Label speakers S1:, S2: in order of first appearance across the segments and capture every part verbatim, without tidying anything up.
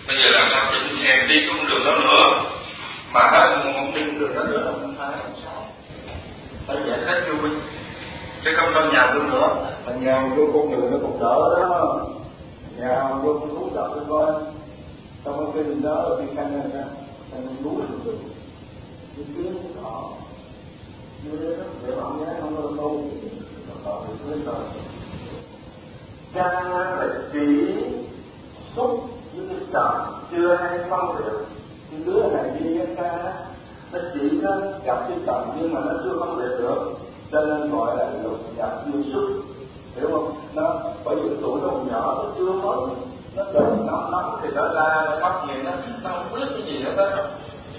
S1: Bây giờ làm sao để thèm đi con đường đó nữa, mà đã không đi đường đó nữa không phải làm sao? Phải giải thích cho mình, chứ không trong nhà tôi nữa, mà nhà vô con đường nó cũng đỡ đó, nhà vô con thú đỡ cho coi, trong cái kinh đó khi canh ra, canh núi được được, cái tiếng cái thọ, như đó để bạn nhớ không có đâu, thọ thì tới rồi. Cha là chỉ xúc với cái trời chưa hay phân biệt, cái đứa này đi với cha nó chỉ nó gặp cái trời nhưng mà nó chưa phân biệt được, cho nên gọi là lục nhập chưa xuất, hiểu không? Nó bởi vì tuổi nó còn nhỏ, nó chưa mới, nó đợt nóng nóng thì nó la nó khóc gì nó nó không biết cái gì hết á,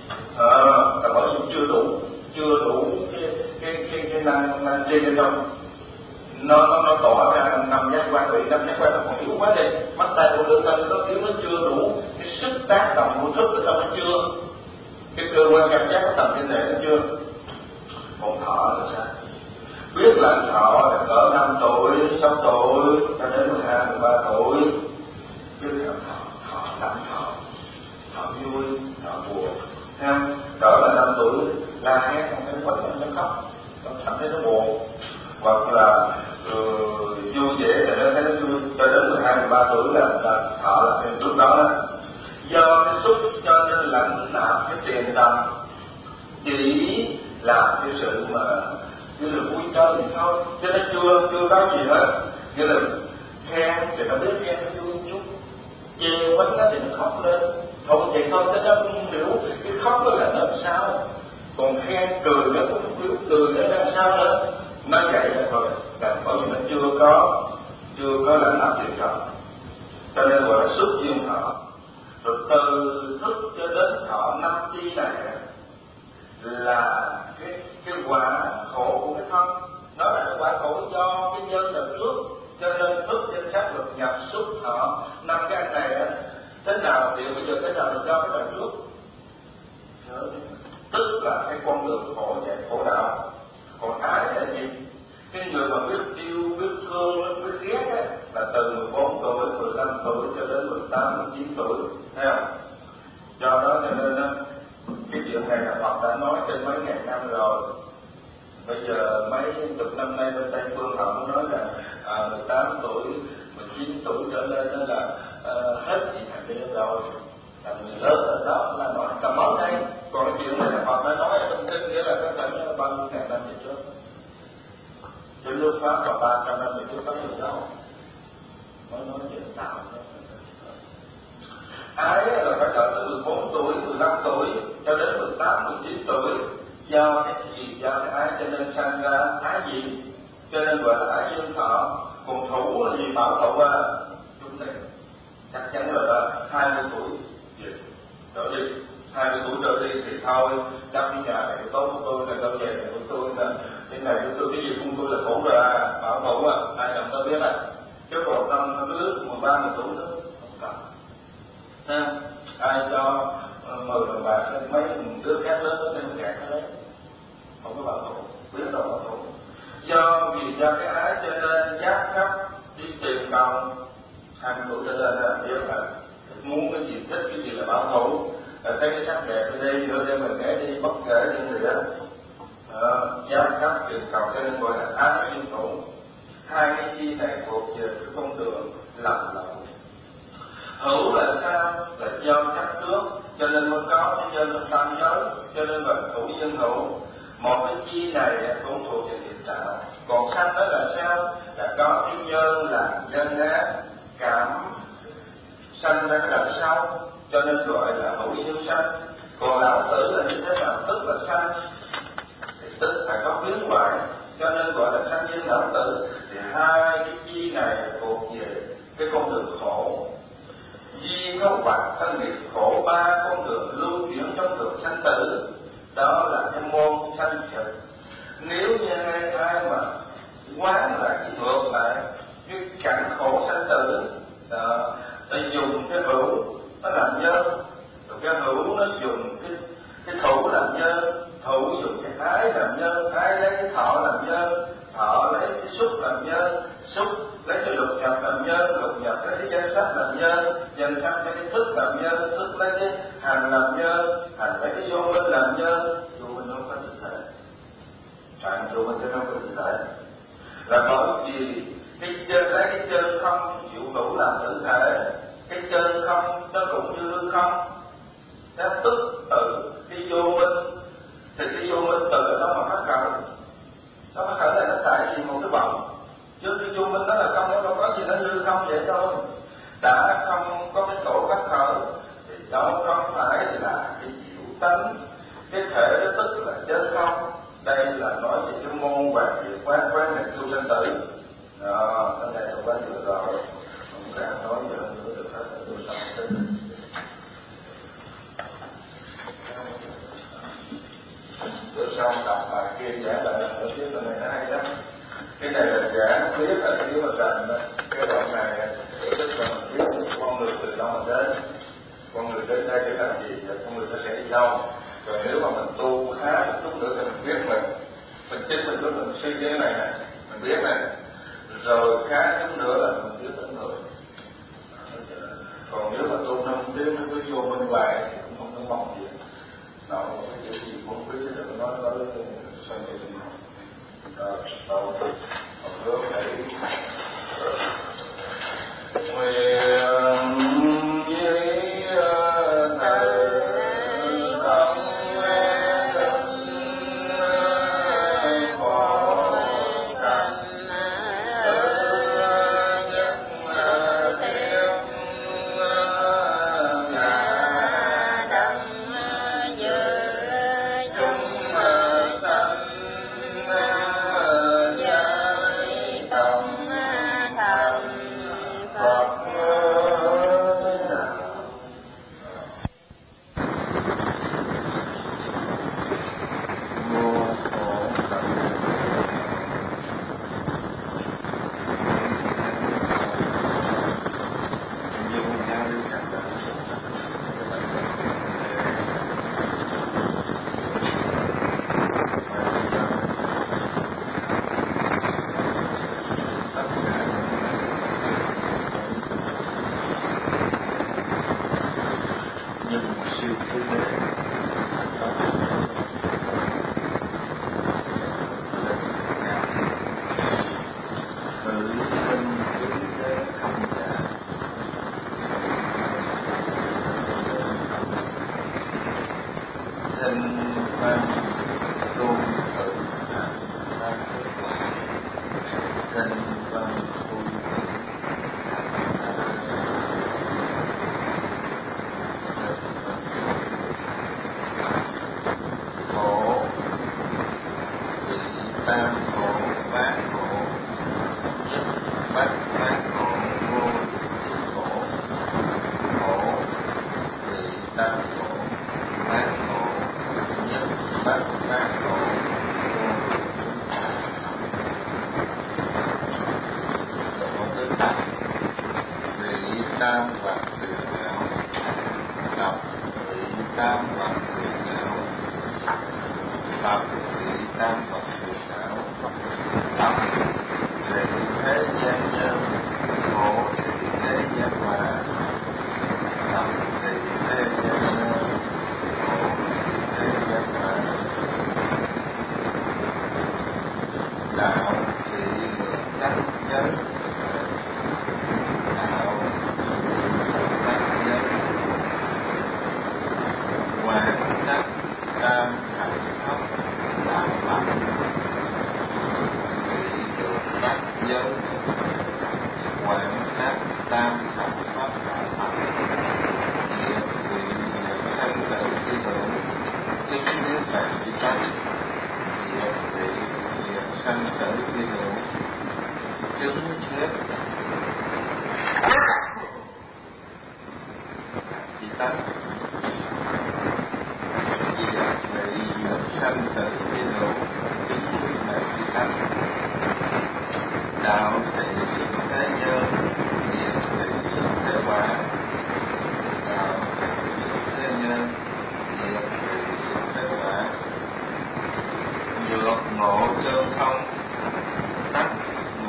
S1: ờ là bởi vì chưa đủ chưa đủ cái cái cái cái năng năng trên bên trong. nó nó nó tỏ ra năm giác quan, bị năm giác quan nó còn yếu quá đi, mắt tay của lưỡi tay nó yếu, nó chưa đủ cái sức tác động của thức ở trong nó chưa, cái cơ quan cảm giác của tầng trên này nó chưa. Còn thọ là sao? Biết là thọ là cỡ năm tuổi, sáu tuổi cho đến mười hai, mười ba tuổi, biết là thọ, thọ lạnh thọ, thọ vui, thọ buồn, ha. Cỡ là năm tuổi la hét không thấy quấn nó khóc, nó cảm thấy nó buồn, hoặc là ừ, vui vẻ thì nó thấy nó vui, cho đến mười hai, mười ba tuổi là, là thọ là cái lúc đó đó. Do cái xúc cho nên lãnh nạp cái tiền tầm chỉ làm cái sự mà như là vui chơi thì thôi, chứ nó chưa chưa có gì hết. Như là khen thì nó biết khen nó vui chút, chê quánh nó thì nó khóc lên, không vậy thôi, chứ nó không hiểu cái khóc đó là nó làm sao, còn khen cười nó cũng không hiểu cười nó làm sao nữa. Nó vậy là thôi, là bởi vì nó chưa có chưa có lãnh nạp tiền tầm, cho nên gọi là xuất duyên thọ. Rồi từ thức cho đến thọ năm chi này là cái cái quả khổ của cái thân, nó là cái quả khổ do cái nhân đằng trước, cho nên thức danh sắc luật nhập xuất thọ năm cái anh này á, thế nào thì bây giờ thế nào được do cái đằng trước, tức là cái con đường khổ chạy khổ đạo. Còn ái là gì? Cái người mà biết yêu, biết thương, biết ghét á, là từ mười bốn tuổi, mười lăm tuổi cho đến mười tám, mười chín tuổi, thấy không? Do đó cho nên á, cái chuyện này là Phật đã nói trên mấy ngàn năm rồi. Bây giờ mấy chục năm nay bên Tây Phương họ nói là à, mười tám tuổi, mười chín tuổi trở lên đó là à, hết gì thành niên rồi, là người lớn ở đó là nói tầm mới đây. Còn cái chuyện này là Phật đã nói ở trong kinh, nghĩa là có thể là bao nhiêu ngàn năm về trước. Cái nước Pháp và ba trăm năm về trước có người đâu, nói nói chuyện tạo đó. Ái là phải đợi tới mười bốn tuổi, mười lăm tuổi cho đến mười tám, mười chín tuổi. Do cái gì? Do cái ái cho nên sanh ra ái gì? Cho nên gọi là ái dương thọ. Còn thủ là gì? Bảo thủ à? Chúng này chắc chắn là hai mươi tuổi gì? Trở đi, hai mươi tuổi trở đi thì thôi, đắp cái nhà này tốt của tôi, này đâu về này của tôi, này cái này của tôi, cái gì của tôi là thủ rồi à, bảo thủ à, ai cần tôi biết à. Chứ còn năm nó lứa mười ba, mười tuổi nữa không cần. Ha, ai cho mời đồng bạc mấy đứa khác lớn nó đem gạt nó đấy, không có bảo thủ, biết đâu bảo thủ. Do vì do cái ái cho nên giác khắp đi tìm cầu, hai mươi tuổi trở lên là biết là muốn cái gì, thích cái gì là bảo thủ. Thấy cái sắc đẹp ở đây, đưa đây mình ghé đi, bất kể những gì đó, giác khắp tìm cầu, cho nên gọi là ái duyên thủ. Hai cái chi này thuộc về cái con đường lầm lộn. Hữu là sao? Là do chấp trước, cho nên mới có cái nhân trong tam giới, cho nên gọi là hữu nhân hữu. Một cái chi này cũng thuộc về thiện đạo. Còn sanh đó là sao? Là có cái nhân là nhân ác, cảm sanh ra cái đằng sau, cho nên gọi là hữu nhân sanh. Còn lão tử là như thế nào? Tức là sanh, thì tức phải có biến hoại, cho nên gọi là sanh nhân lão tử. Thì hai cái chi này thuộc về cái con đường khổ. Duy có hoặc thân nghiệp khổ ba con đường lưu chuyển trong đường sanh tử, đó là cái môn sanh trực. Nếu như ai, ai mà quán lại cái ngược lại cái cảnh khổ sanh tử, đó, để dùng cái hữu nó làm nhân, rồi cái hữu nó dùng cái cái thủ làm nhân, thủ dùng cái ái làm nhân, ái lấy cái thọ làm nhân, thọ lấy cái xúc làm nhân, xúc lấy cái lục nhập làm nhân, lục nhập lấy cái danh sắc làm nhân, danh sắc lấy cái thức tức làm nhân, tức lấy cái hành làm nhân, hành lấy cái vô minh làm nhân. Vô minh không có thực thể, trạng vô minh không có thực thể. Là bởi vì cái chân lấy cái chân không chịu đủ làm thực thể, cái chân không nó cũng như hư không. Nó tức từ cái vô minh, thì cái vô minh từ nó mà phát khởi, nó phát khởi là nó tại vì một cái vọng. Chứ cái vô minh nó là không, nó đâu có gì nó hư không vậy thôi. Đã không có cái tổ phát khởi thì đâu có phải là cái diệu tánh. Cái thể đó tức là chân không. Đây là nói về cái môn và việc quán quán này tu sanh tử. Đó, cái này là quán vừa rồi. Không càng nói về hơn nữa được hết là tu sanh tử. Bữa sau đọc bài kia giảng lại lần nữa chứ, cái này nó hay lắm. Cái này là giảng biết là nếu mà rành cái đoạn này tức là mình biết con người từ đâu mà đến, con người đến đây để làm gì và con người nó sẽ đi đâu. Rồi nếu mà mình tu khá một chút nữa thì mình biết mình mình chính mình lúc mình suy nghĩ này nè, mình biết này, rồi khá chút nữa là mình biết đến người. Còn nếu mà tu năm tiếng nó cứ vô bên ngoài thì cũng không có mong gì. Nó cái chuyện gì cũng biết chứ đừng nói nói sao vậy mình không. Rồi, đâu, còn nước để nguyện với thầy tâm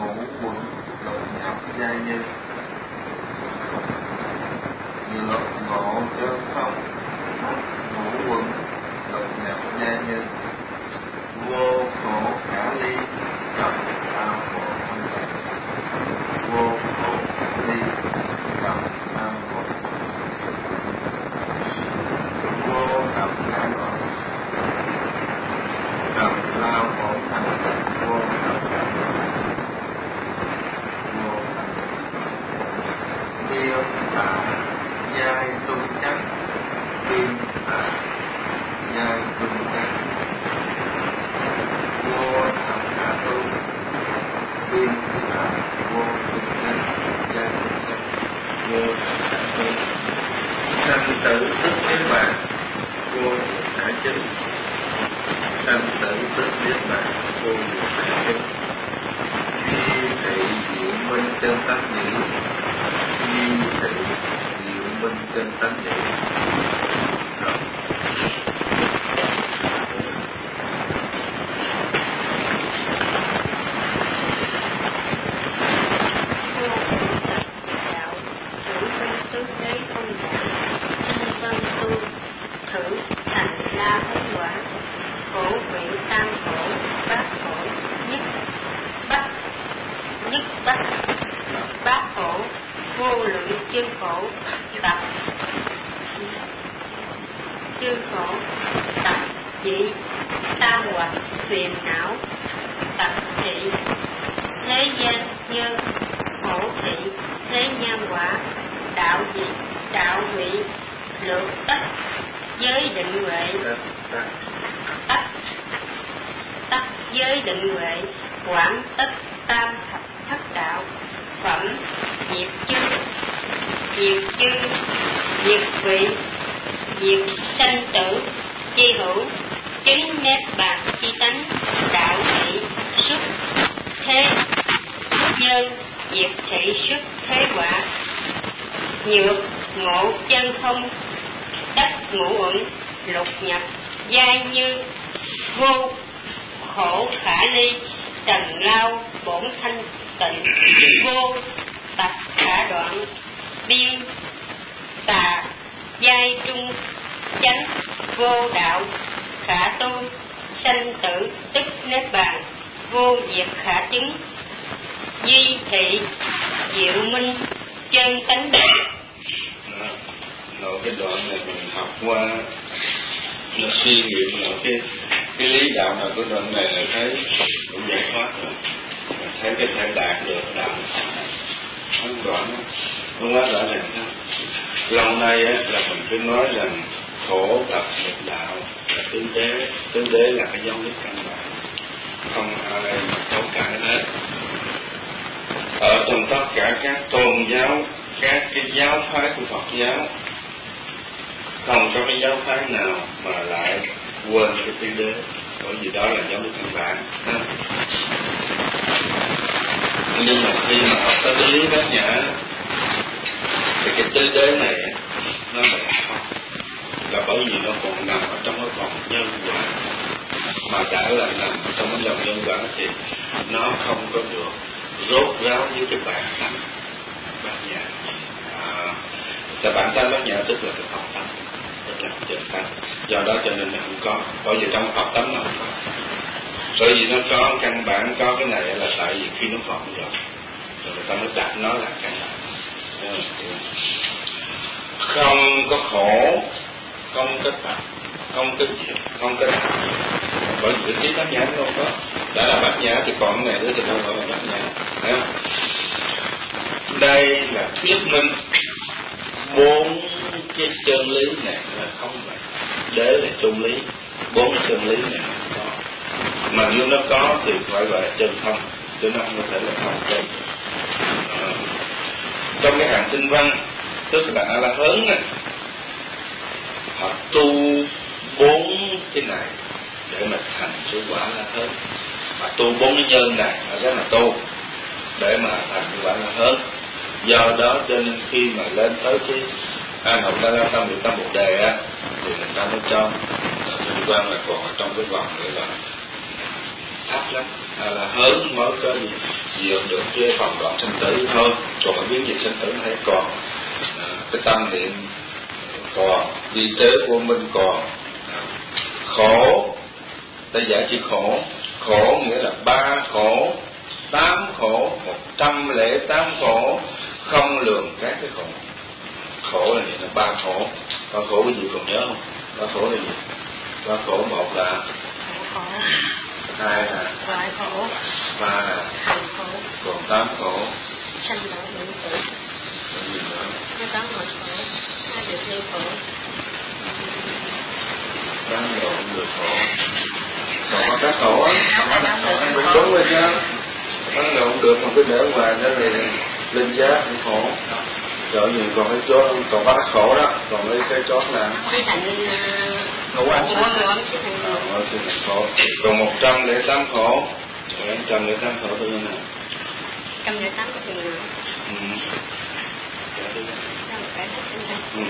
S1: ngộ
S2: khổ chơn không, ngũ quẩn lục nhập gia nhân, vô khổ khả ly cầm ao khổ không tận, vô khổ khả ly cầm ao khổ, vô hợp khả đoạn, cầm lao khổ thành, vô hợp khả đoạn, vô thành tiêu tạo giai tung chắc, tiên tạo giai tung chắc, vô hợp khả tu, tiên tạo vô tung chắc, giai tung chắc, vô hợp khả tu, sanh tử tức niết bàn, vô diệt khả chứng, sanh tử tức niết bàn, vô diệt khả chứng, duy thị diệu minh chân tánh nhĩ, duy thị diệu minh chân tánh nhĩ. Còn cái biến dịch sinh tử hay còn cái tâm niệm còn vi tế vô minh còn. Khổ ta giải chữ khổ. Khổ nghĩa là ba khổ, tám khổ, một trăm lẻ tám khổ, không lường các cái khổ. Khổ là gì? Là ba khổ. Ba khổ cái gì còn nhớ không? Ba khổ là gì? Ba khổ một là
S3: khổ,
S2: hai là
S3: hoại khổ,
S2: ba là
S3: khổ,
S2: còn tám khổ.
S3: sanh lão bệnh tử.
S2: Cái gì nữa?
S3: Nó tám mọi khổ, hai được ly khổ.
S2: Tám lộn được khổ. Còn có các khổ á, đúng đúng rồi chứ. Tám lộn được một cái nở ngoài đó thì linh giác cũng khổ. Rồi gì còn cái chốt, còn có các khổ đó, còn cái cái chốt là
S3: Cái thành
S2: ngũ ấm
S3: ngũ ấm sẽ thành khổ.
S2: Ờ, sẽ thành khổ. Còn một trăm lẻ tám khổ. Một trăm lẻ tám khổ tôi như nào?
S3: Trăm lẻ tám có tiền nào?
S2: Ừ.
S3: Sao mà phải
S2: Ừ.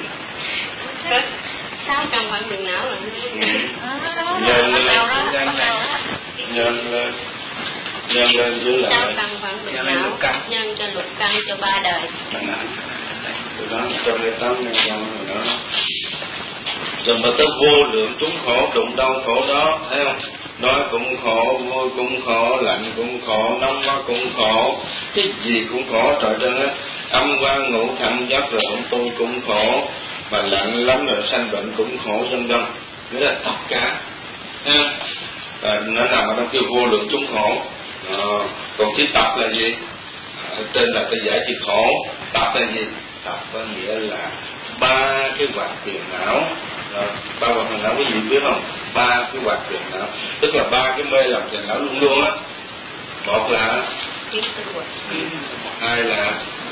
S3: sáu trăm khoảng tiền não rồi.
S2: Nhân lên, nhân lên, nhân lên, nhân lên dưới lại.
S3: Sáu trăm khoảng tiền não, nhân cho lục căn cho ba đời.
S2: Từ đó trăm lẻ tám nhân con rồi đó. Rồi mà tới vô lượng chúng khổ, đụng đau khổ đó, thấy không? Nói cũng khổ, vui cũng khổ, lạnh cũng khổ, nóng quá cũng khổ, cái gì cũng khổ, trời trơn á. Âm quan ngũ thận giấc rồi ông tu cũng khổ, mà lạnh lắm rồi sanh bệnh cũng khổ, vân vân. Nghĩa là tất cả. À, nó nằm ở trong cái vô lượng chúng khổ. À, còn cái tập là gì? À, tên là cái giải thích khổ. Tập là gì? Tập có nghĩa là ba cái hoạt phiền não. À, ba hoạt phiền não quý vị biết không? Ba cái hoạt phiền não, tức là ba cái mê làm phiền não luôn luôn á. Một là hai là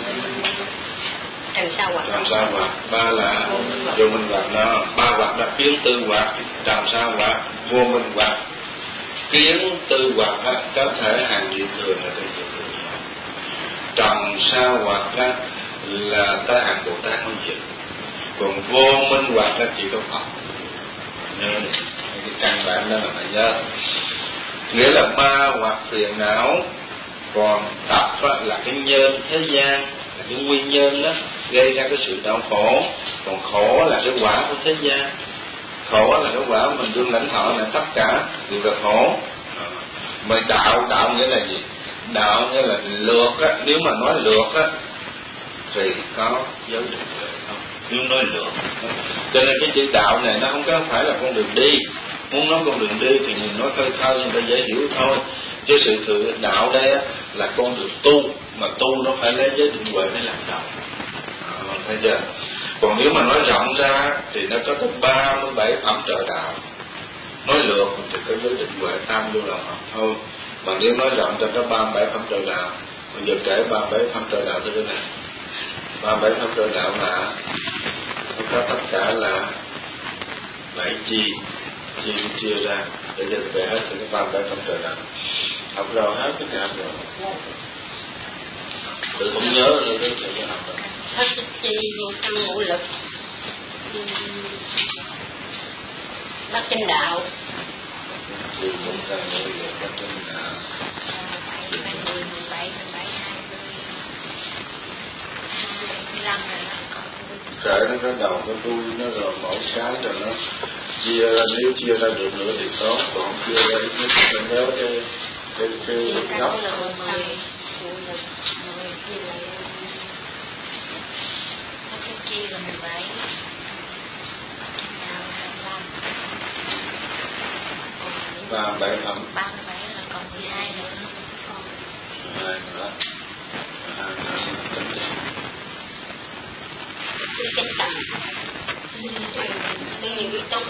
S3: trần sao hoạt,
S2: trần sao hoạt, ba là vô minh hoạt. Nó ba hoạt là kiến tư hoạt, trần sao hoạt, vô minh hoạt. Kiến tư hoạt á, có thể hàng dị thường là trên dị thường. Trần sao hoạt á, là ta hàng Bồ Tát nói chuyện. Còn vô minh hoạt là chỉ có Phật. Nhớ cái căn bản đó là phải nhớ. Nghĩa là ba hoạt phiền não. Còn tập là cái nhân thế gian, là cái nguyên nhân đó gây ra cái sự đau khổ. Còn khổ là cái quả của thế gian. Khổ là cái quả mình đương lãnh thọ, là tất cả đều là khổ. Mà đạo, đạo nghĩa là gì? Đạo nghĩa là lược á. Nếu mà nói lược á thì có giới định tuệ không? Nếu nói lược, cho nên cái chữ đạo này nó không có phải là con đường đi. Muốn nói con đường đi thì mình nói khơi khơi nhưng ta dễ hiểu thôi. Chứ sự tự đạo đây á, là con đường tu, mà tu nó phải lấy giới định huệ để làm đầu. À, thấy chưa? Còn nếu mà nói rộng ra thì nó có tới ba mươi bảy phẩm trợ đạo. Nói lược thì có giới định huệ tam vô là học thôi. Mà nếu nói rộng ra có ba mươi bảy phẩm trợ đạo. Bây giờ kể ba mươi bảy phẩm trợ đạo tới cái này. ba mươi bảy phẩm trợ đạo là nó có tất cả là bảy chi. Chi chia ra để cho về hết cái ba mươi bảy phẩm trợ đạo. Học rồi hết cái này học rồi. Tự không nhớ rồi đấy thì học rồi.
S3: hết chi vô căn ngũ lực, bát chánh đạo.
S2: Chi vô căn ngũ lực, bát chánh đạo. Kể nó cái đầu cái tôi nó rồi mỗi cái rồi nó chia ra, nếu chia ra được nữa thì tốt, còn chia ra nó sẽ nhớ cái cái cái góc.
S3: Chi là mười bảy,
S2: ba mươi bảy phẩm.
S3: ba mươi bảy là còn mười hai nữa.
S2: mười hai nữa. mười hai nữa
S3: Cái tầm, cái nhiều cái tông.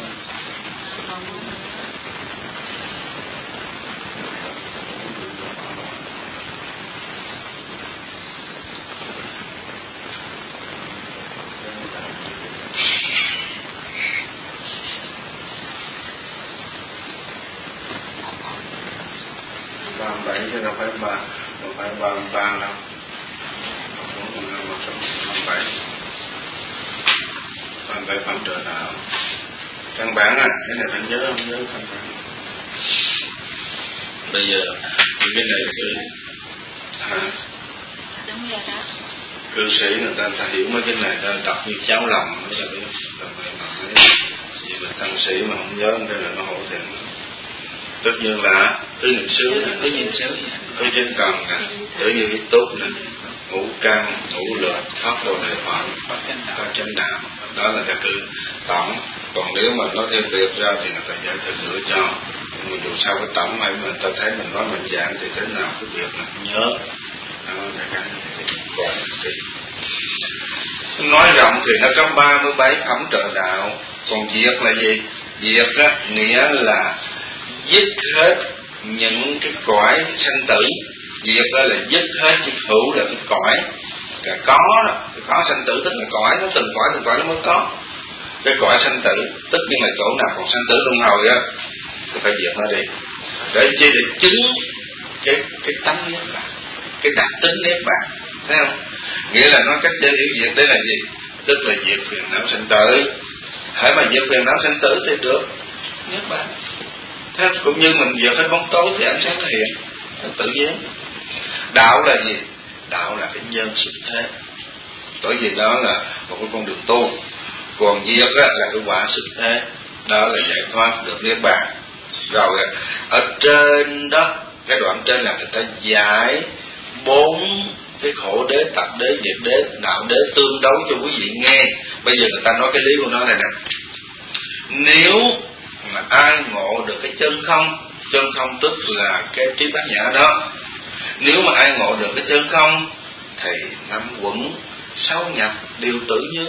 S2: ba mươi bảy chứ đâu phải ba, đâu phải ba mươi ba đâu. Bốn mươi năm, một trăm ba mươi bảy. ba mươi bảy phẩm trợ đạo. Căn bản à, cái này phải nhớ không nhớ căn bản. Bây giờ những cái này sư à,
S3: Đúng rồi đó.
S2: cư sĩ người ta, ta hiểu mấy cái này, ta đọc như cháo lòng, người ta biết.
S1: tăng sĩ mà không nhớ cái là nó hổ thẹn. Tất nhiên là tứ niệm xứ,
S2: tứ niệm xứ,
S1: tứ chân cần nè, tứ như ý túc nè, ngũ căn, ngũ lực, pháp đồ đại phận, pháp chánh đạo. Đó là cái cứ tổng. Còn nếu mà nói thêm việc ra thì người ta giải thích nữa cho. Nhưng mà dù sao cái tổng hay mình ta thấy mình nói mình dạng thì thế nào cái việc là nhớ. Đó là cái gọi là cái. Nói rộng thì nó có ba mươi bảy phẩm trợ đạo. Còn diệt là gì? Diệt á, nghĩa là dứt hết những cái cõi sanh tử. Diệt là dứt hết, cái hữu là cái cõi cái có đó. Cái có sanh tử tức là cõi, nó từng cõi từng cõi nó mới có. Cái cõi sanh tử tất nhiên là chỗ nào còn sanh tử luân hồi á thì phải diệt nó đi, để chi để chứng cái cái tánh niết bàn, cái đặc tính niết bàn, thấy không? Nghĩa là nói cách để hiểu diệt đây là gì? Tức là diệt phiền não sanh tử. Hãy mà diệt phiền não sanh tử thì được niết bàn. Thế cũng như mình diệt cái bóng tối thì ánh sáng nó hiện, nó tự nhiên. Đạo là gì? Đạo là cái nhân xuất thế. Bởi vì đó là một cái con đường tu. Còn diệt là cái quả xuất thế. Đó là giải thoát được niết bàn. Rồi ở trên đó, cái đoạn trên là người ta giải bốn cái khổ đế, tập đế, diệt đế, đạo đế tương đấu cho quý vị nghe. Bây giờ người ta nói cái lý của nó này nè. Nếu mà ai ngộ được cái chân không, chân không tức là cái trí bát nhã đó. Nếu mà ai ngộ được cái chân không thì năm quẩn sáu nhập đều tự nhiên.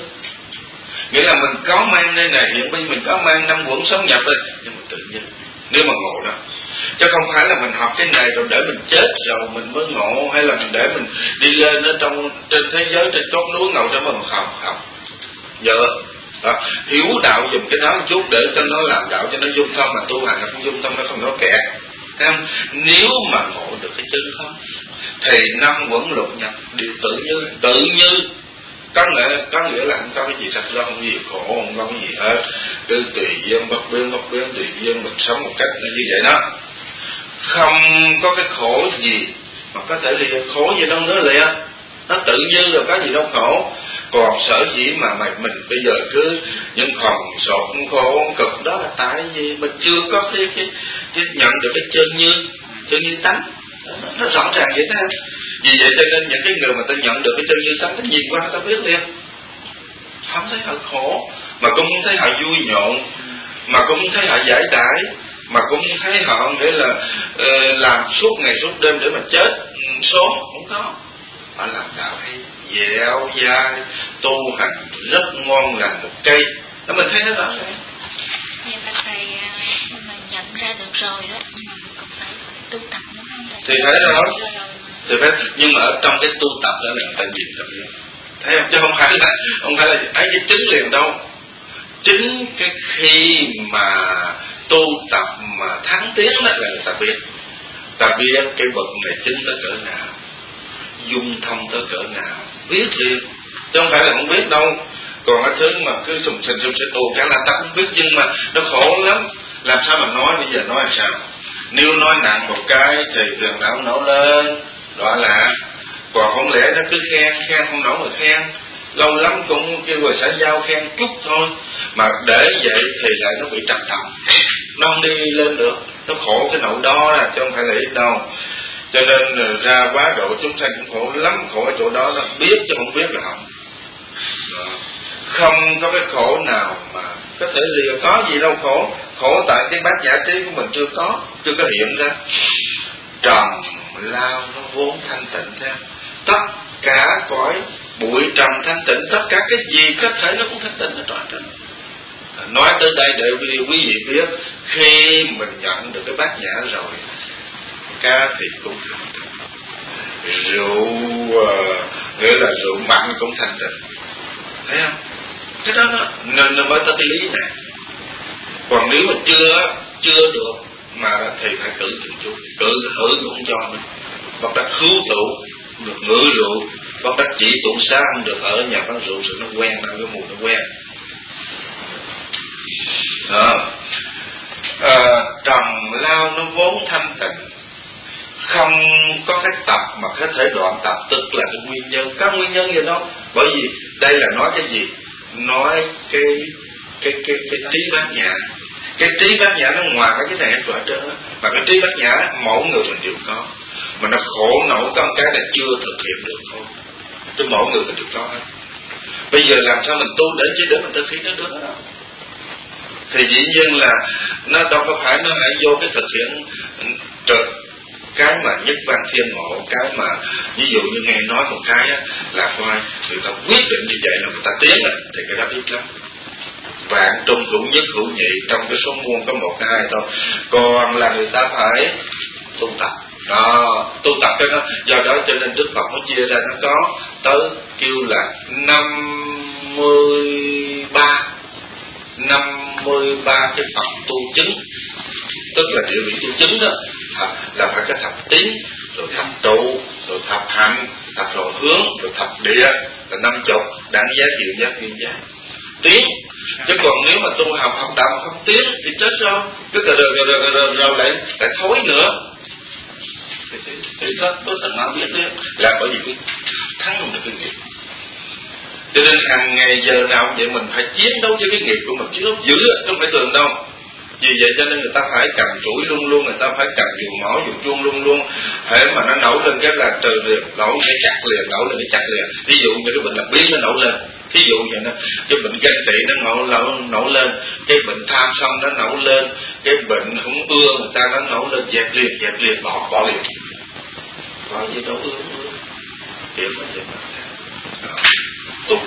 S1: Nghĩa là mình có mang đây này, hiện bây mình có mang năm quẩn sáu nhập đây, nhưng mà tự nhiên. Nếu mà ngộ đó, chứ không phải là mình học cái này rồi để mình chết rồi mình mới ngộ, hay là mình để mình đi lên ở trong trên thế giới trên chót núi ngồi trong mình không không. Giờ đó, hiểu đạo dùng cái đó một chút để cho nó làm đạo cho nó dung thông, mà tu hành nó không dung thông, nó không có kẹt. Thấy không? Nếu mà ngộ được cái chân không thì năm quẩn lục nhập đều tự như, tự như có nghĩa, có nghĩa là không có cái gì sạch ra, không có gì khổ, không có cái gì hết. Cứ tùy duyên bất biến, bất biến tùy duyên, mình sống một cách như vậy đó. Không có cái khổ gì mà có thể lìa, khổ gì đâu nữa lìa, nó tự nhiên rồi, có gì đâu khổ. Còn sở dĩ mà mày mình bây giờ cứ những phần sột khổ cực đó là tại vì mình chưa có cái cái, cái nhận được cái chân như chân như tánh, nó rõ ràng vậy đó. Vì vậy cho nên những cái người mà ta nhận được cái chân như tánh, nó nhìn qua ta biết liền, không thấy họ khổ, mà cũng không thấy họ vui nhộn, mà cũng không thấy họ giải đãi, mà cũng không thấy họ để là uh, làm suốt ngày suốt đêm để mà chết số, không có. Họ làm đạo hay dẻo dai, tu hành rất ngon lành một cây, đó mình thấy nó rõ ràng.
S3: Như các thầy mình nhận ra được rồi đó, nhưng mà mình còn phải tu tập nữa không thầy?
S1: Thì thấy đó, thì phải, nhưng mà ở trong cái tu tập đó là người ta nhìn tập đó, thấy không? Chứ không phải là không phải là ấy cái chứng liền đâu. Chính cái khi mà tu tập mà thắng tiến đó là người ta biết, ta biết cái bậc này chứng tới cỡ nào, dung thông tới cỡ nào, biết liền, chứ không phải là không biết đâu. Còn cái thứ mà cứ sùng sình sùng sình tu cả là ta không biết, nhưng mà nó khổ lắm. Làm sao mà nói, bây giờ nói làm sao? Nếu nói nặng một cái thì phiền não nổ lên, gọi là. Còn không lẽ nó cứ khen, khen không nổi mà khen, lâu lắm cũng kêu rồi xã giao khen chút thôi, mà để vậy thì lại nó bị trầm trọng, nó không đi lên được, nó khổ cái nỗi đó là chứ không phải là ít đâu. Cho nên ra quá độ chúng sanh cũng khổ lắm, khổ ở chỗ đó, nó biết chứ không biết là không. Đó. Không có cái khổ nào mà có thể lìa, có gì đâu khổ, khổ tại cái bát nhã trí của mình chưa có, chưa có hiện ra. Trầm lao nó vốn thanh tịnh theo, tất cả cõi bụi trầm thanh tịnh, tất cả cái gì có thể nó cũng thanh tịnh ở trọn trên. Nói tới đây để quý vị biết, khi mình nhận được cái bát nhã rồi, cá thịt cũng thanh tịnh, rượu uh, nghĩa là rượu mặn cũng thanh tịnh, thấy không? Cái đó nó nên nó mới tới cái lý này. Còn nếu mà chưa chưa được mà thì phải cử từng chút, cử thử cũng cho mình. Hoặc là cứu tụ được ngữ rượu, hoặc là chỉ tụ xá không được ở nhà bán rượu, sự nó quen, nó cái mùi nó quen. Đó. À, trầm lao nó vốn thanh tịnh, không có cái tập mà có thể đoạn tập, tức là cái nguyên nhân. Có nguyên nhân gì đâu, bởi vì đây là nói cái gì? Nói cái cái cái cái trí bát nhã. Cái trí bát nhã nó ngoài mấy cái này hết trơn á, mà cái trí bát nhã mỗi người mình đều có, mà nó khổ nổi con cái là chưa thực hiện được thôi, chứ mỗi người mình đều có hết. Bây giờ làm sao mình tu để chứ để mình thực hiện nó được đó? Thì dĩ nhiên là nó đâu có phải nó hãy vô cái thực hiện trực cái mà nhất văn thiên ngộ, cái mà ví dụ như nghe nói một cái á, là coi người ta quyết định như vậy là người ta tiến rồi, thì cái đó ít lắm. Vạn trung hữu nhất hữu nhị, trong cái số muôn có một cái hai thôi. Còn là người ta phải tu tập. Đó, tu tập cái đó. Do đó cho nên Đức Phật mới chia ra nó có tới kêu là năm mươi ba năm mươi ba cái Phật tu chứng, tức là địa vị tu chứng đó, là phải cái thập tín, rồi thập trụ, rồi thập hạnh, thập rồi hướng, rồi thập địa, là năm chục đẳng giác diệu giác duyên giác tiến. Chứ còn nếu mà tu học học đạo không tiến thì chết rồi, cứ rồi rồi rồi rồi rồi, rồi lại lại thối nữa. Thì đó tôi sẽ nói biết đấy, là bởi vì tôi thắng được cái nghiệp. Cho nên hàng ngày giờ nào vậy mình phải chiến đấu với cái nghiệp của mình, chiến đấu dữ, chứ không phải thường đâu. Vì vậy cho nên người ta phải cầm chuỗi luôn luôn, người ta phải cầm dùng mỏ dùng chuông luôn luôn. Hễ mà nó nổi lên cái là trừ liền, nổi cái chặt liền, nổi lên cái chặt liền. Ví dụ như cái bệnh là bí nó nổi lên, thí dụ như nó cái bệnh ganh tị nó nổi, nổi, nổi lên, cái bệnh tham sân nó nổi lên, cái bệnh không ưa người ta nó nổi lên, dẹp liền, dẹp liền, bỏ bỏ liền. Có gì đâu ưa ưa, kiểu nó vậy mà. Tục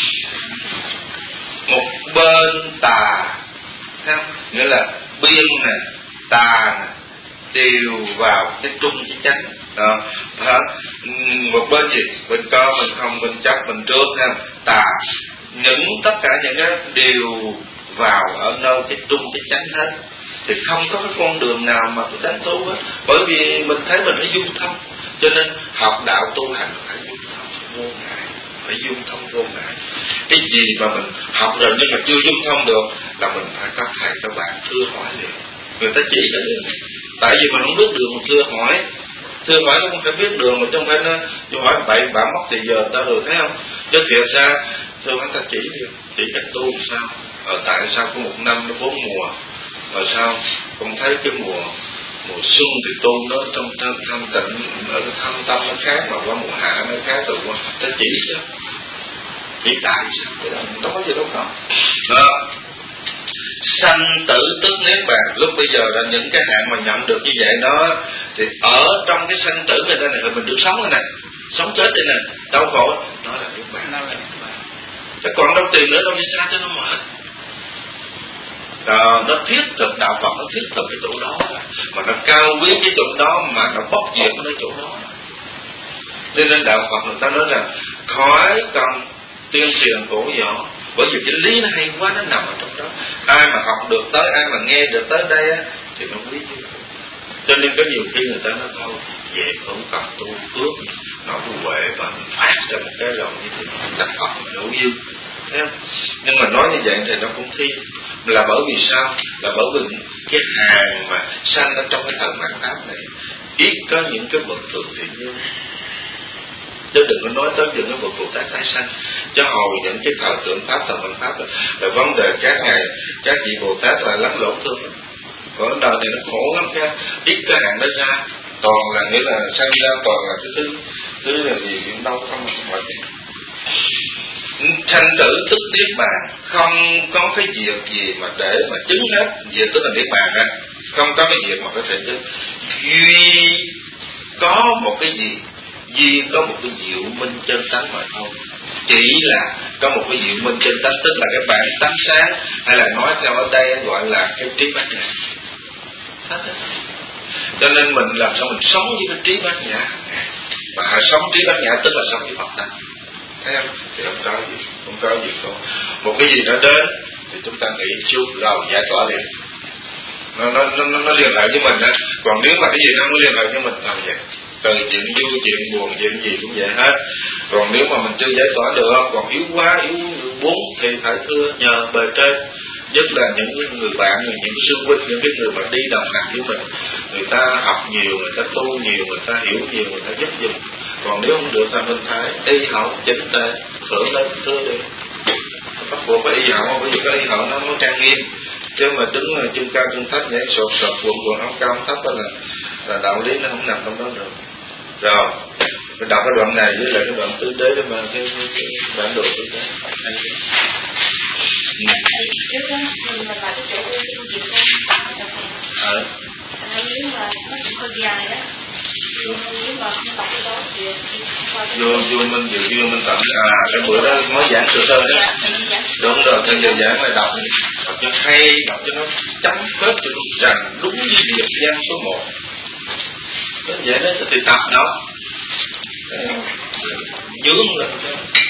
S1: một bên tà, thấy không? Nghĩa là biên nè, tà nè, đều vào cái trung cái chánh đó. Hả? Một bên gì? Bên có, bên không, bên chấp, bên trước, thấy không? Tà, những tất cả những cái đều vào ở nơi cái trung cái chánh hết, thì không có cái con đường nào mà tôi đánh tu hết. Bởi vì mình thấy mình phải dung thông, cho nên học đạo tu hành phải dung thông vô ngại, phải dung thông vô ngại. Cái gì mà mình học rồi nhưng mà chưa dung thông được là mình phải có thầy các bạn thưa hỏi liền, người ta chỉ cho liền. Tại vì mình không biết đường mình thưa hỏi, thưa hỏi nó không phải biết đường mà chứ không phải nó chứ hỏi bậy bạ mất thì giờ ta rồi, thấy không? Chứ thiệt ra thưa hỏi ta chỉ liền, chỉ cách tu làm sao. Ở tại sao có một năm nó bốn mùa, rồi sao cũng thấy cái mùa mùa xuân thì tu nó trong thâm thâm tịnh, ở thâm tâm nó khác, mà qua mùa hạ nó khác, rồi qua ta chỉ chứ. Chỉ tại sao? Cái đó không có gì đâu không. Đó. Sanh tử tức niết bàn. Lúc bây giờ là những cái hạng mà nhận được như vậy đó, thì ở trong cái sanh tử này đây này thì mình được sống này nè, sống chết đây nè, đau khổ, đó là niết bàn. Chứ còn đâu tiền nữa đâu đi xa cho nó mệt. Đó, nó thiết thực, đạo Phật nó thiết thực cái chỗ đó, mà nó cao quý cái chỗ đó, mà nó bất diệt cái chỗ đó. Cho nên đạo Phật người ta nói là khỏi cần tiên xiền cổ võ, bởi vì cái lý nó hay quá, nó nằm ở trong đó. Ai mà học được tới, ai mà nghe được tới đây á, thì nó quý chứ. Cho nên có nhiều khi người ta nói thôi, vậy không cần tu ước, nó tu huệ và phát ra một cái lòng như thế, là Phật hữu dư. Thấy không? Nhưng mà nói như vậy thì nó cũng thi, là bởi vì sao? Là bởi vì cái hàng mà sanh ở trong cái thời mạt Pháp này ít có những cái bậc thượng thiện nhân, chứ đừng có nói tới những cái bậc Bồ Tát tái sanh. Chứ hồi những cái thời tượng Pháp, thời mạt Pháp là, là vấn đề các ngày các vị Bồ Tát là lắm lỗ thương. Còn đời này nó khổ lắm nha, ít cái hàng đó ra, toàn là nghĩa là sanh ra toàn là cái thứ thứ là gì cũng đâu không mà sanh tử tức niết bàn, không có cái việc gì mà để mà chứng hết. Việc tức là niết bàn á, không có cái việc mà có thể chứng. Duy có một cái gì, duy có một cái diệu minh chân tánh mà thôi. Chỉ là có một cái diệu minh chân tánh, tức là cái bản tánh sáng, hay là nói theo ở đây gọi là cái trí bát nhã. Cho nên mình làm sao mình sống với cái trí bát nhã, mà sống trí bát nhã tức là sống với Phật tánh. Thấy không? Thì không có gì, không có gì không. Một cái gì nó đến thì chúng ta nghĩ chút rồi giải tỏa liền. Nó nó nó nó liên lạc với mình á. Còn nếu mà cái gì nó không liên lạc với mình làm vậy, từ chuyện vui, chuyện buồn, chuyện gì cũng vậy hết. Còn nếu mà mình chưa giải tỏa được, còn yếu quá, yếu bốn thì phải thưa nhờ bề trên. Nhất là những người bạn, những sư huynh, những cái người mà đi đồng hành với mình, người ta học nhiều, người ta tu nhiều, người ta hiểu nhiều, người ta giúp dùm. Còn nếu không được thì mình phải y hậu chính tề, thưởng lên thưa đi. Bắt buộc phải y hậu, bởi vì cái y hậu nó
S2: nghiêm, chứ mà đứng chung cao chung thấp nhảy sột sột quần quần áo cao thấp đó là là đạo lý nó không nằm trong đó rồi. Rồi mình đọc cái đoạn này với lại cái đoạn tứ đế đó mà cái, cái, cái bản đồ tứ đế hay chứ.
S3: Trước đó mình là cái chỗ phương diện con
S2: Ờ.
S3: Thầy nếu mà nó cũng hơi dài đó, nếu mà không đọc cái đó thì
S2: vô vô mình dự vô mình tận à cái bữa đó mới giảng sơ sơ đó. Đúng rồi, bây giờ giảng là đọc đọc cho hay, đọc cho nó chấm hết cho nó rành đúng như việc gian số một. Vậy đó thì tập nó dướng lên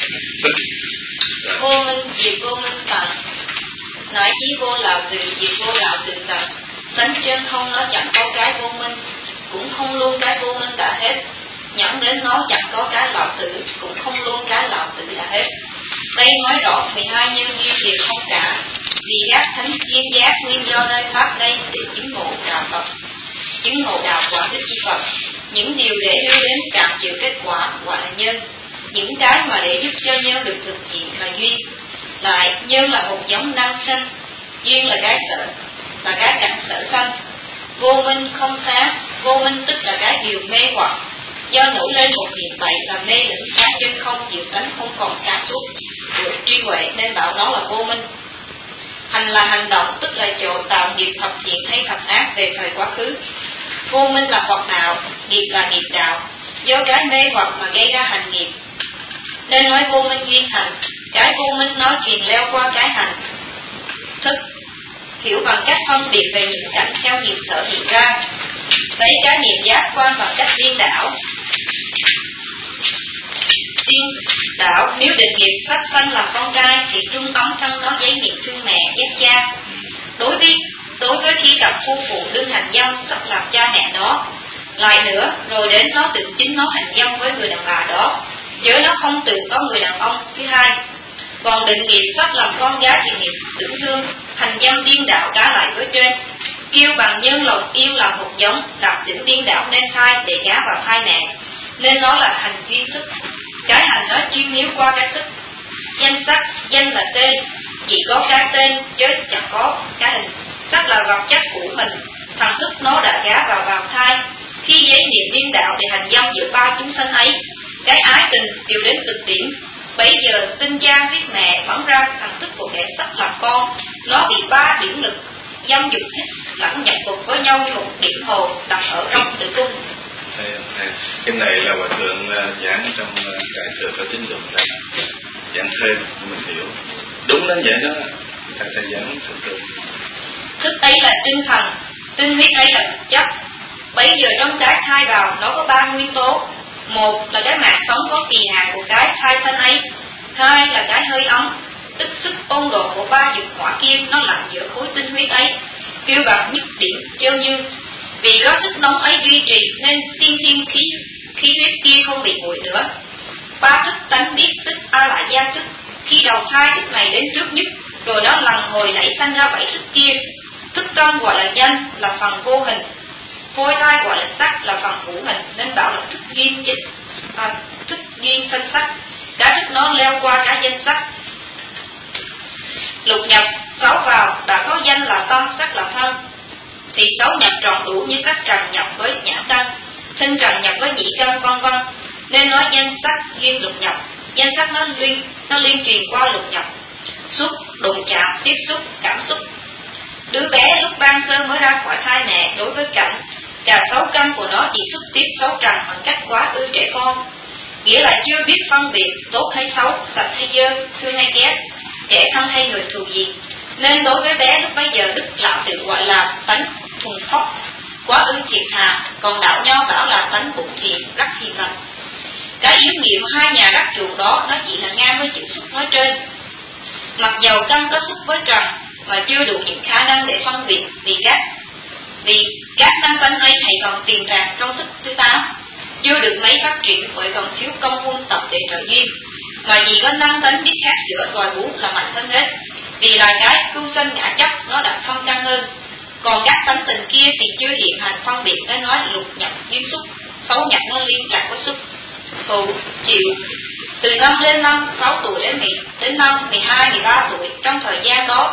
S3: vô minh diệt vô minh tận, nói chí vô lão tử diệt vô lão tử tận. Tánh chân không nó chẳng có cái vô minh, cũng không luôn cái vô minh đã hết. Nhẫn đến nó chẳng có cái lão tử, cũng không luôn cái lão tử đã hết. Đây nói rõ mười hai nhân duyên diệt không cả, vì giác thánh duyên giác nguyên do nơi pháp đây để chứng ngộ đạo Phật, chứng ngộ đạo quả đức chi Phật. Những điều để đưa đến cảm chịu kết quả gọi là nhân, những cái mà để giúp cho nhân được thực hiện là duyên. Lại nhân là hột giống năng sinh, duyên là cái sở, là cái cảnh sở sanh. Vô minh không sáng, vô minh tức là cái điều mê hoặc, do nổi lên một hiện tại là mê lẫn cái chân không diệu tánh không còn sáng suốt được truy huệ nên bảo nó là vô minh. Hành là hành động, tức là chỗ tạo nghiệp thập thiện hay thập ác về thời quá khứ. Vô minh là hoặc đạo, nghiệp là nghiệp đạo, do cái mê hoặc mà gây ra hành nghiệp. Nên nói vô minh duyên hành, cái vô minh nó truyền leo qua cái hành thức, hiểu bằng cách phân biệt về những cảnh theo nghiệp sở hiện ra. Lấy cái niệm giác quan bằng cách điên đảo. Điên đảo nếu định nghiệp sắp sanh là con trai thì trung tống trong nó giấy nghiệp thương mẹ ghét cha. Đối với đối với khi gặp phu phụ đương hành dâm sắp làm cha mẹ nó. Lại nữa, rồi đến nó tự chính nó hành dâm với người đàn bà đó, chớ nó không tự có người đàn ông thứ hai. Còn định nghiệp sắp làm con gái thì nghiệp tưởng thương, hành dâm điên đảo cả lại với trên. Kêu bằng nhân lòng yêu là hột giống, đạt tỉnh điên đảo nên thai để gá vào thai mẹ, nên nó là hành duyên thức. Cái hành nó chuyên níu qua cái thức. Danh sắc, danh là tên, chỉ có cái tên chứ chẳng có cái hình. Sắc là vật chất của mình, thằng thức nó đã gá vào vào thai. Khi giấy niệm điên đạo để hành dâm giữa ba chúng sanh ấy, cái ái tình điều đến cực điểm. Bấy giờ tinh cha viết mẹ bắn ra thằng thức của kẻ sắp làm con, nó bị ba điểm lực dâm dục thích lẫn nhập cùng với nhau như một điểm hồ đặt ở trong tử cung.
S2: Cái này là hòa thượng giảng trong đại thừa có tín dụng đây, giảng thêm mình hiểu đúng đến vậy đó, thầy thầy giảng thường thường.
S3: Thức ấy là tinh thần, tinh huyết ấy là chất. Bấy giờ trong cái thai vào nó có ba nguyên tố. Một là cái mạng sống có kỳ hạn của cái thai sanh ấy. Hai là cái hơi ấm, tức sức ôn độ của ba dục hỏa kim nó lặn giữa khối tinh huyết ấy, kêu bằng nhất điểm chêu như. Vì có sức nóng ấy duy trì nên tiên thiên khí khí huyết kia không bị nguội nữa. Ba thức tánh biết tức a lại gia thức, khi đầu thai thức này đến trước nhất, rồi nó lần hồi nảy sanh ra bảy thức kia. Thức trong gọi là danh, là phần vô hình. Phôi thai gọi là sắc, là phần hữu hình, nên bảo là thức duyên dịch, à, thức duyên sanh sắc. Cái thức nó leo qua cái danh sắc. Lục nhập sáu vào đã có danh là tâm, sắc là thân, thì sáu nhập tròn đủ như sắc trần nhập với nhãn căn, thân trần nhập với nhĩ căn, vân vân. Nên nói danh sắc duyên lục nhập. Danh sắc nó liên nó liên truyền qua lục nhập. Xúc, đụng chạm, tiếp xúc, cảm xúc. Đứa bé lúc ban sơ mới ra khỏi thai mẹ, đối với cảnh cả sáu căn của nó chỉ xúc tiếp sáu trần bằng cách quá ư trẻ con, nghĩa là chưa biết phân biệt tốt hay xấu, sạch hay dơ, thương hay ghét, kẻ thân hay người thù gì. Nên đối với bé lúc bấy giờ Đức Lão tự gọi là tánh thuần phóc, quá ư thiệt thà. Còn đạo Nho bảo là tánh bụng thiện, rất hiền lành. Cái yếu nghiệm hai nhà đắc trụ đó nó chỉ là ngang với chữ xúc nói trên. Mặc dầu căn có xúc với trần mà chưa đủ những khả năng để phân biệt, vì các vì các năng tánh ấy thầy còn tiền ràng trong thức thứ tám, chưa được mấy phát triển bởi còn thiếu công huân tập để trợ duyên, mà vì có năng tánh biết khác giữa loài thú là mạnh hơn hết, vì là cái cưu sanh ngã chấp nó đã phân căn hơn. Còn các tánh tình kia thì chưa hiện hành phân biệt, nên nói lục nhập duyên xúc, sáu nhập nó liên lạc với xúc. Thụ, chịu, từ năm lên năm, sáu tuổi đến mười đến năm, mười hai, mười ba tuổi, trong thời gian đó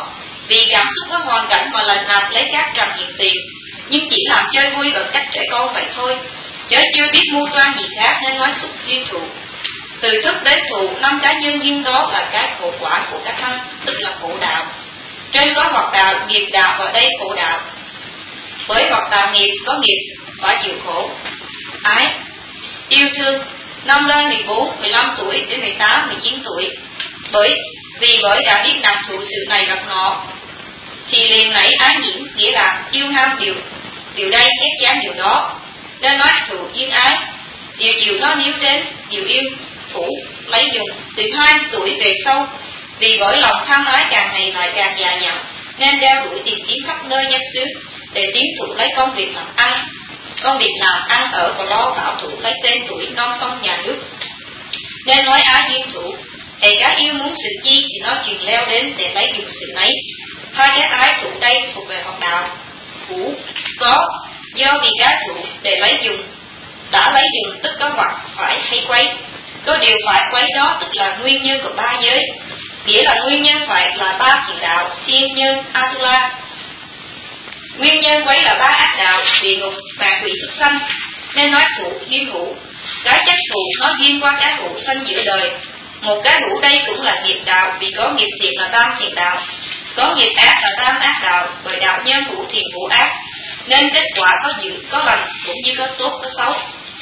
S3: vì cảm xúc với hoàn cảnh mà lần nạp lấy các trầm hiện tiền, nhưng chỉ làm chơi vui bằng cách trẻ con vậy thôi, chớ chưa biết mưu toan gì khác nên nói xúc duyên thụ. Từ thức đến thụ, năm cái nhân duyên đó là cái khổ quả của các thân, tức là khổ đạo. Trên có hoặc đạo, nghiệp đạo và đây khổ đạo. Với hoặc tạo nghiệp có nghiệp phải chịu khổ. Ái, yêu thương, năm lên mười bốn, mười lăm tuổi đến mười tám, mười chín tuổi. Bởi vì bởi đã biết nằm thụ sự này gặp nọ, thì liền nảy ái nhiễm, nghĩa là yêu ham điều điều đây ghét chán điều đó, nên nói thụ duyên ái. Điều chiều nó níu đến điều yêu thủ lấy dùng. Từ hai tuổi về sau, vì bởi lòng tham ái càng ngày lại càng già dặn, nên đeo đuổi tìm kiếm khắp nơi nhất xứ để tiến thủ lấy công việc làm ăn, công việc làm ăn ở và lo bảo thủ lấy tên tuổi non sông nhà nước. Nên nói ái duyên thủ, thì các yêu muốn sự chi thì nó truyền leo đến để lấy dùng sự nấy. Hai cái ái thủ đây thuộc về học đạo. Thủ có do vì cái thủ để lấy dùng, đã lấy dùng tức có hoặc phải hay quấy. Có điều phải quấy đó tức là nguyên nhân của ba giới, nghĩa là nguyên nhân phải là ba thiện đạo, thiên nhân, Atula. Nguyên nhân quấy là ba ác đạo, địa ngục, vạn quỷ súc sanh. Nên nói thủ duyên hữu, cái chất thù nó duyên qua cái hữu sanh giữa đời. Một cái hữu đây cũng là nghiệp đạo, vì có nghiệp thiện là tam thiện đạo, có nghiệp ác là tam ác đạo. Bởi đạo nhân hữu thiện hữu ác, nên kết quả có dữ có lành, cũng như có tốt có xấu.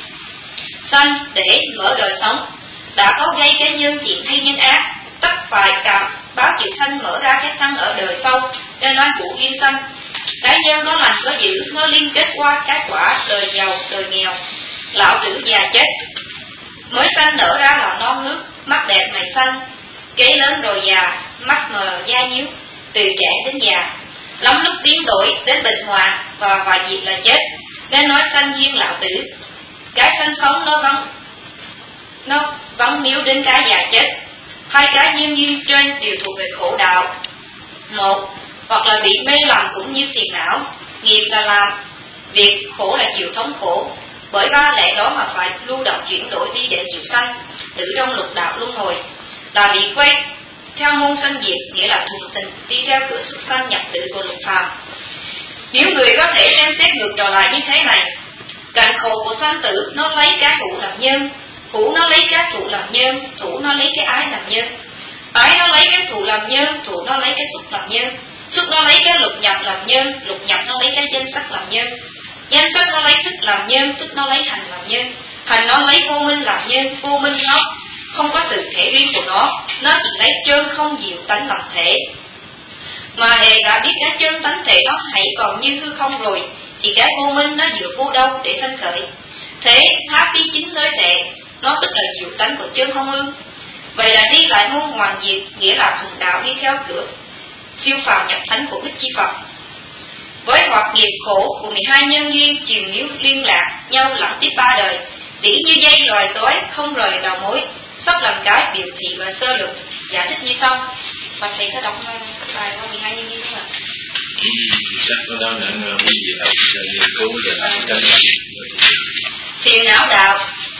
S3: Sanh để mở đời sống, đã có gây cái nhân thiện hay nhân ác, tất phải cảm báo chịu sanh mở ra cái thân ở đời sau, nên nói hữu duyên sanh. Cái nhân có lành có dữ, nó liên kết qua cái quả đời giàu đời nghèo, lão tử già chết. Mới sanh nở ra là non nước, mắt đẹp mày xanh, kế lớn rồi già, mắt mờ da nhíu, từ trẻ đến già. Lắm lúc biến đổi đến bệnh hoạn và hoài diệt là chết, nên nói sanh duyên lão tử. Cái sanh sống nó vẫn nó vẫn níu đến cái già chết. Hai cái nhân duyên trên đều thuộc về khổ đạo. Một, hoặc là bị mê lầm cũng như phiền não, nghiệp là làm việc, khổ là chịu thống khổ. Bởi ba lẽ đó mà phải lưu động chuyển đổi đi để chịu sanh, tử trong lục đạo luân hồi, là bị quay theo môn sanh diệt, nghĩa là thuần tình đi theo cửa xuất sanh nhập tử của lục phàm. Nếu người có thể xem xét ngược trở lại như thế này, cảnh khổ của sanh tử nó lấy cái hữu làm nhân, hữu nó lấy cái thụ làm nhân, thụ nó lấy cái ái làm nhân, ái nó lấy cái thụ làm nhân, thụ nó lấy cái xúc làm nhân, xúc nó lấy cái lục nhập làm nhân, lục nhập nó lấy cái danh sắc làm nhân, danh sắc nó lấy thức làm nhân, thức nó lấy hành làm nhân, hành nó lấy vô minh làm nhân, vô minh nó không có từ thể riêng của nó, nó chỉ lấy chân không diệu tánh làm thể. Mà hề đã biết cái chân tánh thể nó hãy còn như hư không rồi, thì cái vô minh nó dựa vô đâu để sanh khởi. Thế pháp đi chính nơi thể, nó tức là diệu tánh của chân không ư. Vậy là đi lại môn hoàn diệt, nghĩa là thuần đạo đi theo cửa siêu phàm nhập thánh của Bích Chi Phật. Với hoạt nghiệp khổ của mười hai nhân duyên chiều níu liên lạc nhau lặng tiếp ba đời, tỉ như dây loài tối không rời đầu mối, sắp làm cái biểu thị và sơ lược giải thích như sau. Và thầy sẽ đọc bài câu mười hai nhân duyên không ạ?
S2: Chắc có đó nữa quý vị học nghiên cứu về làm cái này.
S3: Phiền não đạo,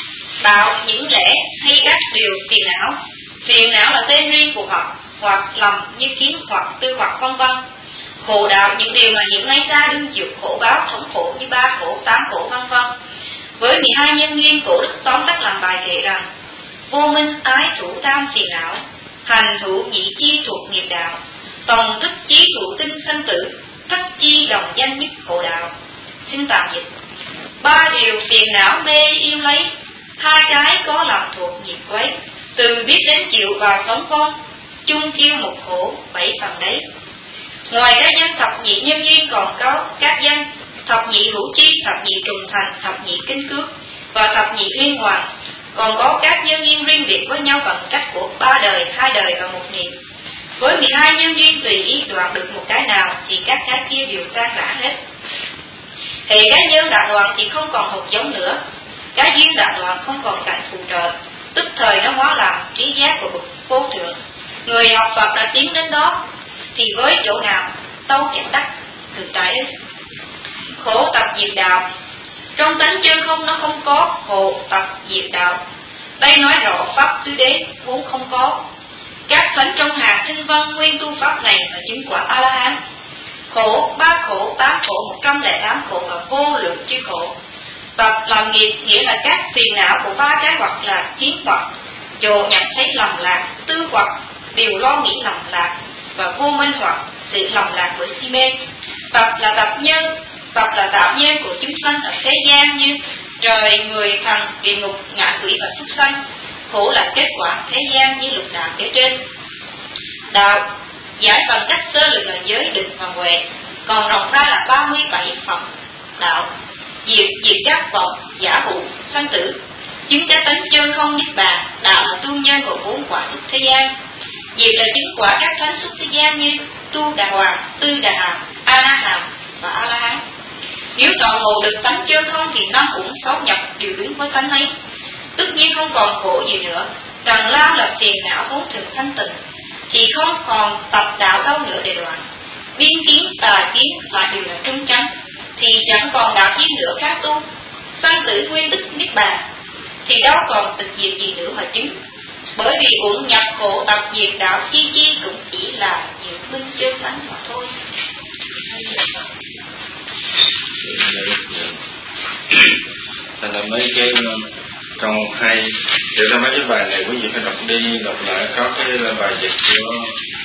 S3: đạo những lẽ hay các điều phiền não. Phiền não là tên riêng của họ, hoặc lầm như kiến hoặc tư hoặc vân vân. Khổ đạo những điều mà hiện nay ta đương chịu khổ báo thống khổ như ba khổ, tám khổ vân vân. Với mười hai nhân duyên, cổ đức tóm tắt làm bài kể rằng: vô minh ái thủ tam phiền não, hành thủ nhị chi thuộc nghiệp đạo, tòng thức chí thủ tinh sanh tử, thất chi đồng danh nhất khổ đạo. Xin tạm dịch. Ba điều phiền não mê yêu lấy, hai cái có làm thuộc nghiệp quấy, từ biết đến chịu và sống con, chung kêu một khổ bảy phần đấy. Ngoài các danh thập nhị nhân duyên còn có các danh thập nhị hữu chi, thập nhị trùng thành, thập nhị kinh cước và thập nhị liên hoàn, còn có các nhân duyên riêng biệt với nhau bằng cách của ba đời, hai đời và một niệm. Với mười hai nhân duyên tùy ý đoạn được một cái nào thì các cái kia đều tan rã hết. Hệ cái nhân đã đoạn thì không còn hột giống nữa, cái duyên đã đoạn không còn cảnh phụ trợ, tức thời nó hóa làm trí giác của bậc vô thượng. Người học Phật đã tiến đến đó, thì với chỗ nào tâu chẳng đắc thực tại. Khổ tập diệt đạo, trong tánh chân không nó không có khổ tập diệt đạo. Đây nói rõ pháp tứ đế vốn không có, Các thánh trong hàng thanh văn nguyên tu pháp này và chứng quả A La Hán. Khổ, ba khổ, tám khổ, một trăm lẻ tám khổ và vô lượng chư khổ. Tập làm nghiệp nghĩa là các phiền não của ba cái hoặc là kiến hoặc, chỗ nhận thấy lầm lạc, tư hoặc, điều lo nghĩ lầm lạc và vô minh hoặc sự lầm lạc bởi si mê. Tập là tập nhân, tập là tạo nhân của chúng sanh ở thế gian như trời, người, thần, địa ngục, ngạ quỷ và súc sanh. Khổ là kết quả thế gian như lục đạo kể trên. Đạo giải phần cách sơ lược là giới, định và huệ, còn rộng ra là ba mươi bảy phẩm đạo. Diệt diệt các vọng giả vụ sanh tử, chứng cái tánh chân không niết bàn. Đạo là tu nhân của bốn quả xuất thế gian. Diệt là chứng quả các thánh xuất thế gian như tu đà hoàng, tư đà hàm, a la hàm và a la hán. Nếu chọn ngộ được tánh chân không thì năm uẩn sáu nhập đều đứng với tánh ấy, tất nhiên không còn khổ gì nữa. Trần lao là phiền não vốn thường thanh tịnh, thì không còn tập đạo đâu nữa để đoạn. Biên kiến, tà kiến lại đều là trung chánh, thì chẳng còn đạo kiến nữa khác tu. Sanh tử nguyên đức niết bàn, thì đâu còn tịch diệt gì nữa mà chứng. Bởi vì uẩn nhập khổ tập diệt đạo chi chi cũng chỉ là diệu minh chân tánh mà thôi.
S2: Thành là mấy cái câu hay, thì ra mấy cái bài này quý vị phải đọc đi đọc lại. Có cái là bài dịch của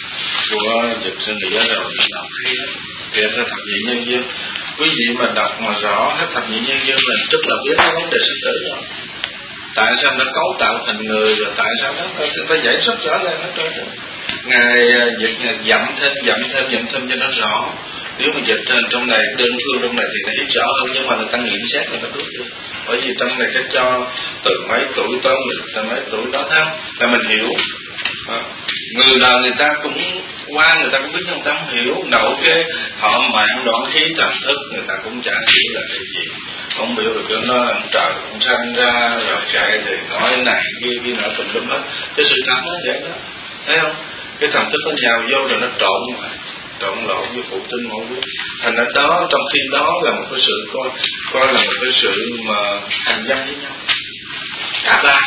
S2: của dịch sinh nghĩa rồi đọc hay đó. Thì ra thập nhị nhân duyên, quý vị mà đọc mà rõ hết thập nhị nhân duyên là tức là biết cái vấn đề sanh tử rồi. Tại sao nó cấu tạo thành người, rồi tại sao nó ta giải rất rõ ràng hết rồi. Ngài dịch dặm thêm dặm thêm dặm thêm cho nó rõ. Nếu mà dịch trên trong này đơn phương trong này thì nó ít rõ hơn, nhưng mà người ta nghiệm xét người ta biết được. Bởi vì trong này cái cho từ mấy tuổi tới từ mấy tuổi đó tháng là mình hiểu. À, người nào người ta cũng qua người ta cũng biết, người ta không hiểu nổi cái họ mạng đoạn khí trầm thức, người ta cũng chả hiểu là cái gì, không hiểu được cái nó trời cũng sanh ra rồi chạy thì nói này kia kia nọ tùm lum hết. Cái sự thật nó vậy đó, thấy không? Cái thần thức nó nhào vô rồi nó trộn mà trộn lộn với phụ tinh mẫu quyết. Thành ra đó, trong khi đó là một cái sự coi coi là một cái sự mà hành dâm với nhau cả ba.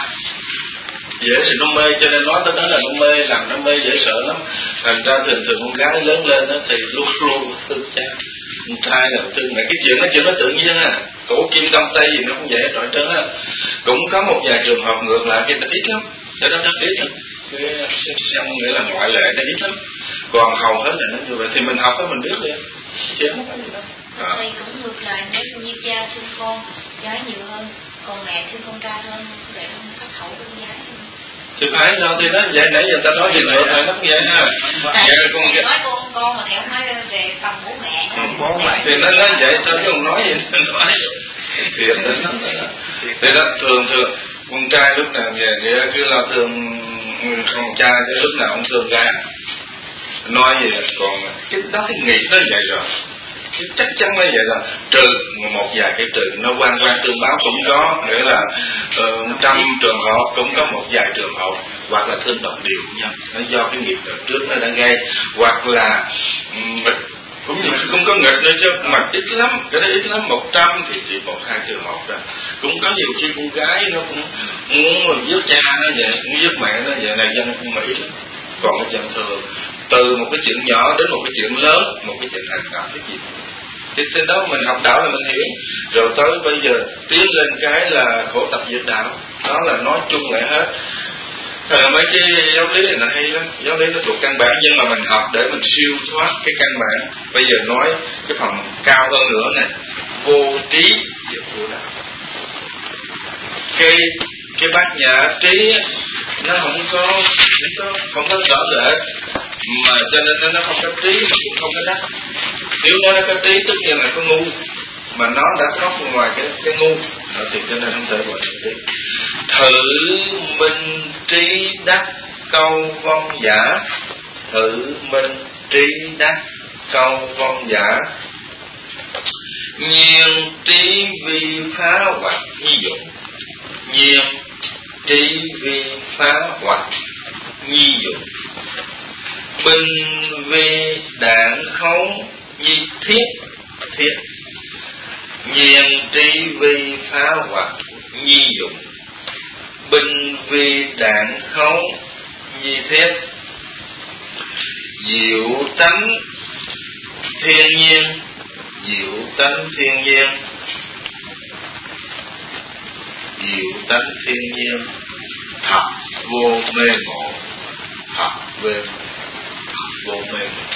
S2: Dễ sự nó mê, cho nên nói tới đó là nó mê, làm nó mê dễ sợ lắm. Thành ra thường thường con gái lớn lên đó thì luôn luôn thương cha, con trai là thương mẹ. Cái chuyện đó chuyện nó tự nhiên à, cổ kim đông tây gì nó cũng vậy rồi trơn á. Cũng có một vài trường hợp ngược lại, cái nó ít lắm, cái đó rất ít lắm. Cái xem xem nghĩa là ngoại lệ nó ít lắm, còn hầu hết là nó như vậy. Thì mình học đó mình biết liền, chứ không có gì đâu. À.
S3: Thầy cũng ngược lại, nếu như cha thương con gái nhiều hơn, còn mẹ thương con trai hơn, vậy không khắc khẩu con gái.
S2: Thì phải đâu, thì nó vậy, nãy giờ ta nói gì nữa phải lắm vậy ha.
S3: Tại vì con nói con con mà thầy không nói về phần bố mẹ.
S2: Bố mẹ thì nó nói vậy thôi chứ không nói gì nó nói. Thiệt đó. Thì đó thường thường con trai lúc nào về vậy cứ lo thương con trai, cái lúc nào cũng thương gái. Nói gì còn cái đó cái nghiệp nó vậy rồi. Chắc chắn là vậy rồi, trừ một vài cái trừ nó quan quan tương báo cũng có, nghĩa là uh, trăm trường hợp cũng có một vài trường hợp, hoặc là thương đồng điều nhau, nó do cái nghiệp trước nó đã gây, hoặc là um, cũng như cũng có nghịch nữa chứ, mà ít lắm, cái đó ít lắm, một trăm thì chỉ một hai trường hợp đó. Cũng có nhiều khi con gái nó cũng muốn giết cha nó vậy, muốn giết mẹ nó vậy, này dân cũng mà ít lắm. Còn cái chuyện thường từ một cái chuyện nhỏ đến một cái chuyện lớn, một cái chuyện hành động cái gì. Thì trên đó mình học đạo là mình hiểu. Rồi tới bây giờ tiến lên cái là khổ tập diệt đạo, đó là nói chung lại hết. À, mấy cái giáo lý này là hay lắm, giáo lý nó thuộc căn bản, nhưng mà mình học để mình siêu thoát cái căn bản. Bây giờ nói cái phần cao hơn nữa này, vô trí và vô đạo. Cái cái bát nhã trí nó không có không có không có rõ rệt, mà cho nên nó không có trí mà cũng không có đắc. Nếu nó có trí tất nhiên là có ngu, mà nó đã thoát ngoài cái cái ngu, thì cho nên không thể gọi là trí. Thử minh trí đắc câu vong giả, thử minh trí đắc câu vong giả, nhiên trí vi phá hoặc nhi dụng, nhiên trí vi phá hoặc nhi dụng, bình vi đạn khấu nhi thiết thiết, nhiên trí vi phá hoặc nhi dụng, bình vi đạn khấu nhi thiết diệu tánh thiên nhiên, diệu tánh thiên nhiên, diệu tánh thiên nhiên, thật vô mê ngộ, thật về thật vô mê ngộ.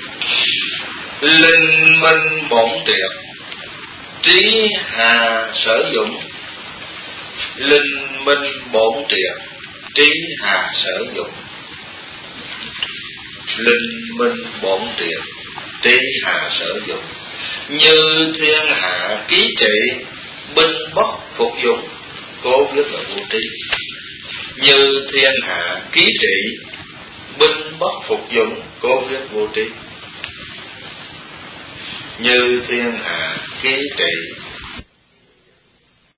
S2: Linh minh bổn triệt, trí hà sở dụng. Linh minh bổn triệt, trí hà sở dụng. Linh minh bổn triệt, trí hà sở dụng. Như thiên hạ ký trị, binh bất phục dụng. Cố viết là vô trí. Như thiên hạ ký trị, binh bất phục dụng. Cố viết vô trí. Như thiên hạ ký trị,